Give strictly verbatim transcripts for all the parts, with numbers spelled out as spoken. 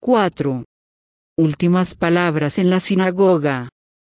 cuatro. Últimas palabras en la sinagoga.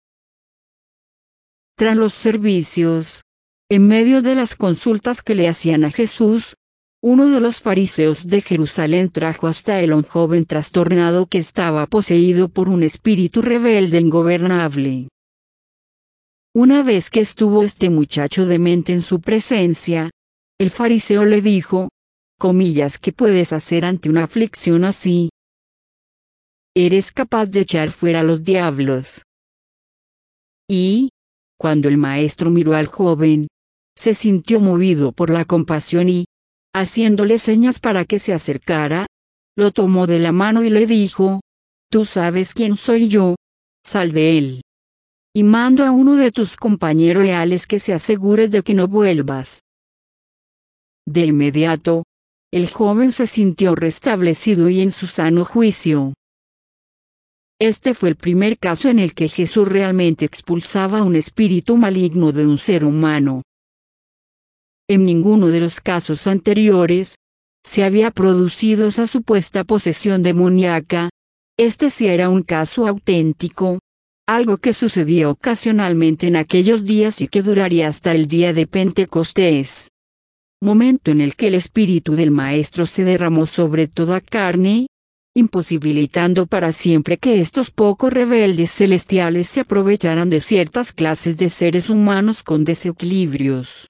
Tras los servicios, en medio de las consultas que le hacían a Jesús, uno de los fariseos de Jerusalén trajo hasta él a un joven trastornado que estaba poseído por un espíritu rebelde e ingobernable. Una vez que estuvo este muchacho demente en su presencia, el fariseo le dijo, comillas, ¿qué puedes hacer ante una aflicción así? Eres capaz de echar fuera a los diablos. Y, cuando el maestro miró al joven, se sintió movido por la compasión y, haciéndole señas para que se acercara, lo tomó de la mano y le dijo, tú sabes quién soy yo, sal de él. Y mando a uno de tus compañeros leales que se asegure de que no vuelvas. De inmediato, el joven se sintió restablecido y en su sano juicio. Este fue el primer caso en el que Jesús realmente expulsaba un espíritu maligno de un ser humano. En ninguno de los casos anteriores se había producido esa supuesta posesión demoníaca. Este sí era un caso auténtico, algo que sucedía ocasionalmente en aquellos días y que duraría hasta el día de Pentecostés, momento en el que el espíritu del Maestro se derramó sobre toda carne, imposibilitando para siempre que estos pocos rebeldes celestiales se aprovecharan de ciertas clases de seres humanos con desequilibrios.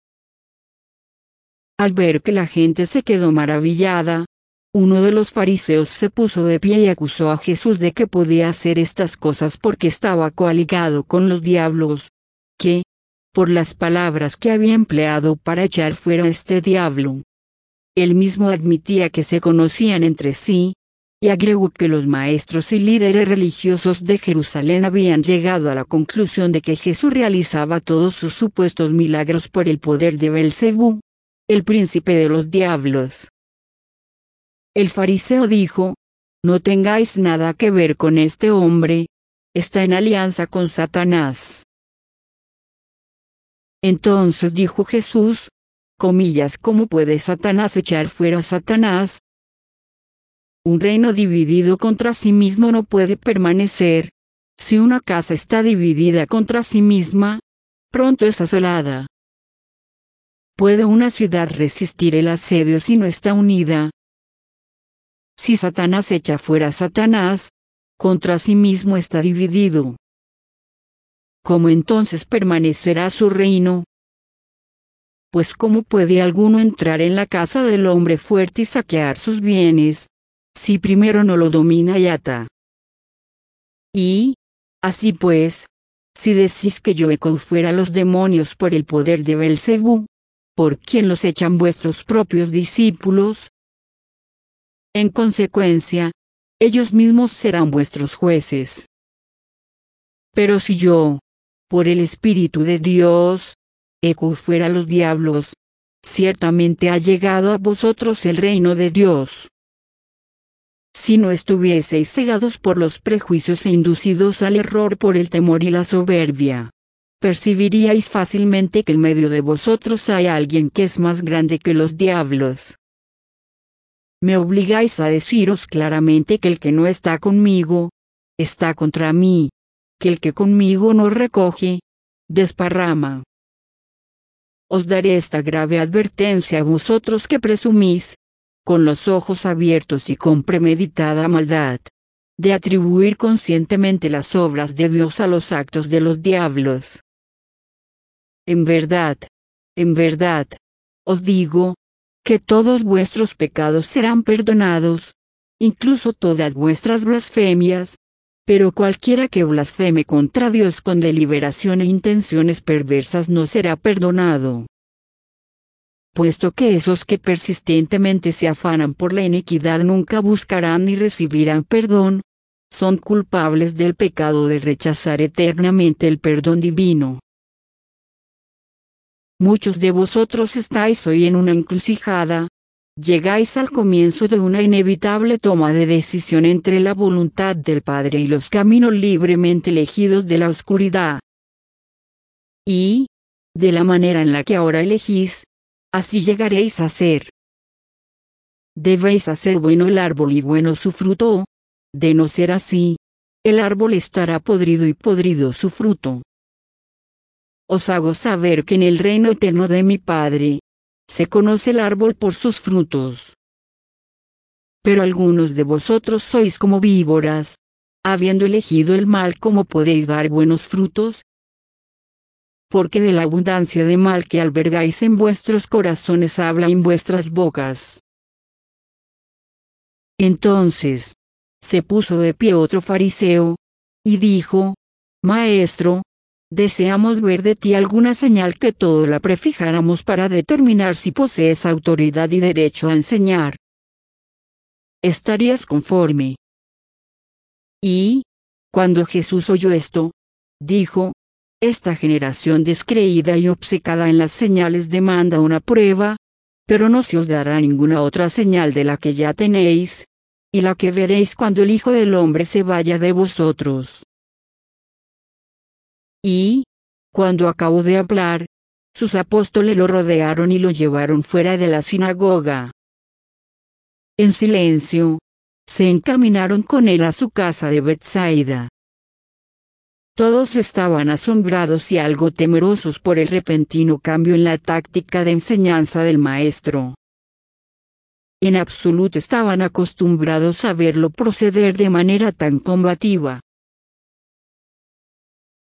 Al ver que la gente se quedó maravillada, uno de los fariseos se puso de pie y acusó a Jesús de que podía hacer estas cosas porque estaba coaligado con los diablos, que, por las palabras que había empleado para echar fuera a este diablo, él mismo admitía que se conocían entre sí, y agregó que los maestros y líderes religiosos de Jerusalén habían llegado a la conclusión de que Jesús realizaba todos sus supuestos milagros por el poder de Belcebú, el príncipe de los diablos. El fariseo dijo, no tengáis nada que ver con este hombre, está en alianza con Satanás. Entonces dijo Jesús, comillas, ¿cómo puede Satanás echar fuera a Satanás? Un reino dividido contra sí mismo no puede permanecer. Si una casa está dividida contra sí misma, pronto es asolada. ¿Puede una ciudad resistir el asedio si no está unida? Si Satanás echa fuera a Satanás, contra sí mismo está dividido. ¿Cómo entonces permanecerá su reino? Pues ¿cómo puede alguno entrar en la casa del hombre fuerte y saquear sus bienes, si primero no lo domina y ata? Y, así pues, si decís que yo echo fuera a los demonios por el poder de Belcebú, ¿por quién los echan vuestros propios discípulos? En consecuencia, ellos mismos serán vuestros jueces. Pero si yo, por el Espíritu de Dios, echo fuera a los diablos, ciertamente ha llegado a vosotros el reino de Dios. Si no estuvieseis cegados por los prejuicios e inducidos al error por el temor y la soberbia, percibiríais fácilmente que en medio de vosotros hay alguien que es más grande que los diablos. Me obligáis a deciros claramente que el que no está conmigo, está contra mí, que el que conmigo no recoge, desparrama. Os daré esta grave advertencia a vosotros que presumís, con los ojos abiertos y con premeditada maldad, de atribuir conscientemente las obras de Dios a los actos de los diablos. En verdad, en verdad, os digo, que todos vuestros pecados serán perdonados, incluso todas vuestras blasfemias, pero cualquiera que blasfeme contra Dios con deliberación e intenciones perversas no será perdonado. Puesto que esos que persistentemente se afanan por la iniquidad nunca buscarán ni recibirán perdón, son culpables del pecado de rechazar eternamente el perdón divino. Muchos de vosotros estáis hoy en una encrucijada, llegáis al comienzo de una inevitable toma de decisión entre la voluntad del Padre y los caminos libremente elegidos de la oscuridad. Y, de la manera en la que ahora elegís, así llegaréis a ser. Debéis hacer bueno el árbol y bueno su fruto, De no ser así, el árbol estará podrido y podrido su fruto. Os hago saber que en el reino eterno de mi Padre, se conoce el árbol por sus frutos. Pero algunos de vosotros sois como víboras, habiendo elegido el mal, ¿cómo podéis dar buenos frutos? Porque de la abundancia de mal que albergáis en vuestros corazones habla en vuestras bocas. Entonces, se puso de pie otro fariseo, y dijo: Maestro, deseamos ver de ti alguna señal que todo la prefijáramos para determinar si posees autoridad y derecho a enseñar. ¿Estarías conforme? Y, cuando Jesús oyó esto, dijo: Esta generación descreída y obcecada en las señales demanda una prueba, pero no se os dará ninguna otra señal de la que ya tenéis, y la que veréis cuando el Hijo del Hombre se vaya de vosotros. Y, cuando acabó de hablar, sus apóstoles lo rodearon y lo llevaron fuera de la sinagoga. En silencio, se encaminaron con él a su casa de Betsaida. Todos estaban asombrados y algo temerosos por el repentino cambio en la táctica de enseñanza del maestro. En absoluto estaban acostumbrados a verlo proceder de manera tan combativa.